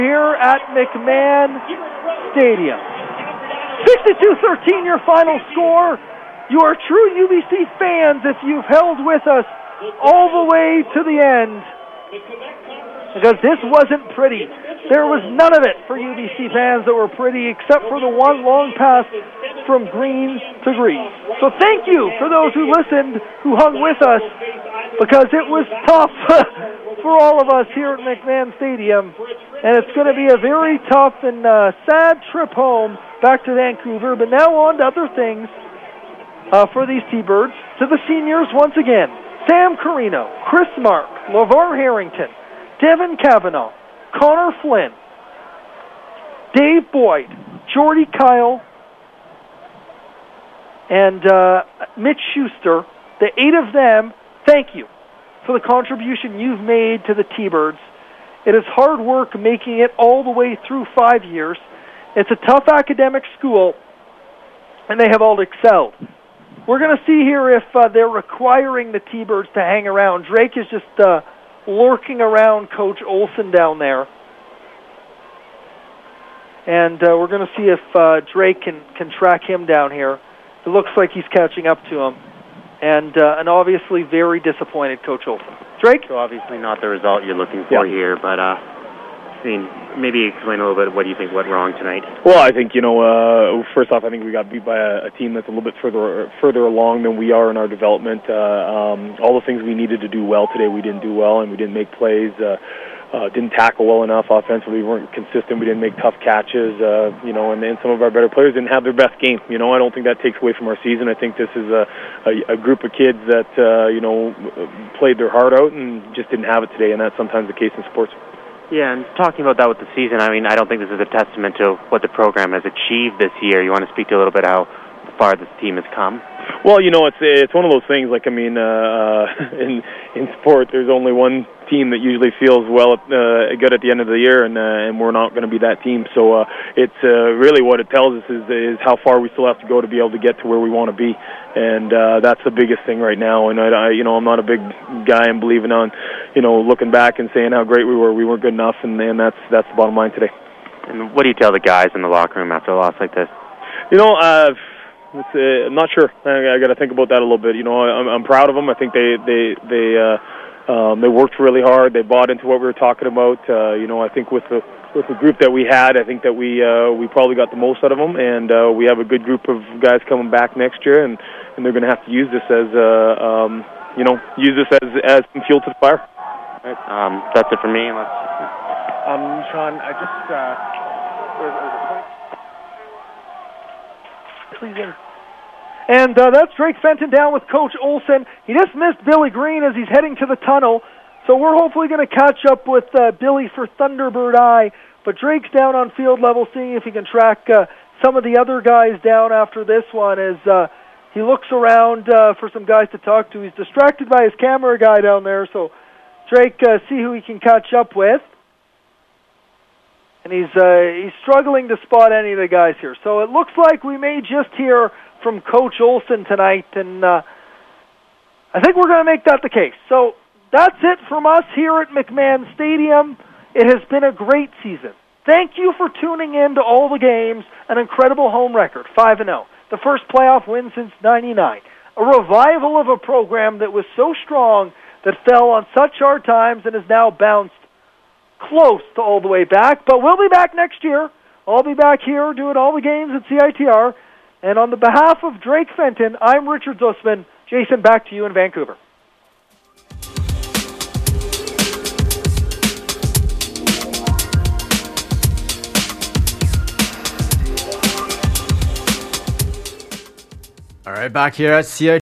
Here at McMahon Stadium. 62-13 your final score. You are true UBC fans if you've held with us all the way to the end. Because this wasn't pretty. There was none of it for UBC fans that were pretty except for the one long pass from green to green. So thank you for those who listened, who hung with us, because it was tough for all of us here at McMahon Stadium. And it's going to be a very tough and sad trip home back to Vancouver. But now on to other things for these T-Birds. To the seniors once again. Sam Carino, Chris Mark, LeVar Harrington, Devin Cavanaugh, Connor Flynn, Dave Boyd, Jordy Kyle, and Mitch Schuster. The 8 of them, thank you for the contribution you've made to the T-Birds. It is hard work making it all the way through 5 years. It's a tough academic school, and they have all excelled. We're going to see here if they're requiring the T-Birds to hang around. Drake is just lurking around Coach Olsen down there. And we're going to see if Drake can track him down here. It looks like he's catching up to him. And obviously very disappointed Coach Olsen. Drake? So obviously not the result you're looking for here, but maybe explain a little bit what do you think went wrong tonight? Well, I think, first off, I think we got beat by a team that's a little bit further along than we are in our development. All the things we needed to do well today, we didn't do well, and we didn't make plays. Didn't tackle well enough offensively. We weren't consistent. We didn't make tough catches. And some of our better players didn't have their best game. I don't think that takes away from our season. I think this is a group of kids that played their heart out and just didn't have it today, and that's sometimes the case in sports. Yeah, and talking about that with the season, I don't think this is a testament to what the program has achieved this year. You want to speak to a little bit how far this team has come? Well, it's one of those things. In sport, there's only one team that usually feels good at the end of the year, and we're not going to be that team. So it's really what it tells us is how far we still have to go to be able to get to where we want to be, and that's the biggest thing right now. And I'm not a big guy in believing on, looking back and saying how great we were. We weren't good enough, and that's the bottom line today. And what do you tell the guys in the locker room after a loss like this? I'm not sure. I got to think about that a little bit. I'm proud of them. I think they worked really hard. They bought into what we were talking about. I think with the group that we had, I think that we probably got the most out of them, and we have a good group of guys coming back next year, and they're going to have to use this as as some fuel to the fire. Right. That's it for me. Sean, I just. And that's Drake Fenton down with Coach Olsen. He just missed Billy Green as he's heading to the tunnel, so we're hopefully going to catch up with Billy for Thunderbird Eye. But Drake's down on field level, seeing if he can track some of the other guys down after this one as he looks around for some guys to talk to. He's distracted by his camera guy down there, so Drake see who he can catch up with. And he's struggling to spot any of the guys here. So it looks like we may just hear from Coach Olsen tonight, and I think we're going to make that the case. So that's it from us here at McMahon Stadium. It has been a great season. Thank you for tuning in to all the games. An incredible home record, 5-0. The first playoff win since '99. A revival of a program that was so strong that fell on such hard times and has now bounced close to all the way back, but we'll be back next year. I'll be back here doing all the games at CITR. And on the behalf of Drake Fenton, I'm Richard Zussman. Jason, back to you in Vancouver. All right, back here at CITR.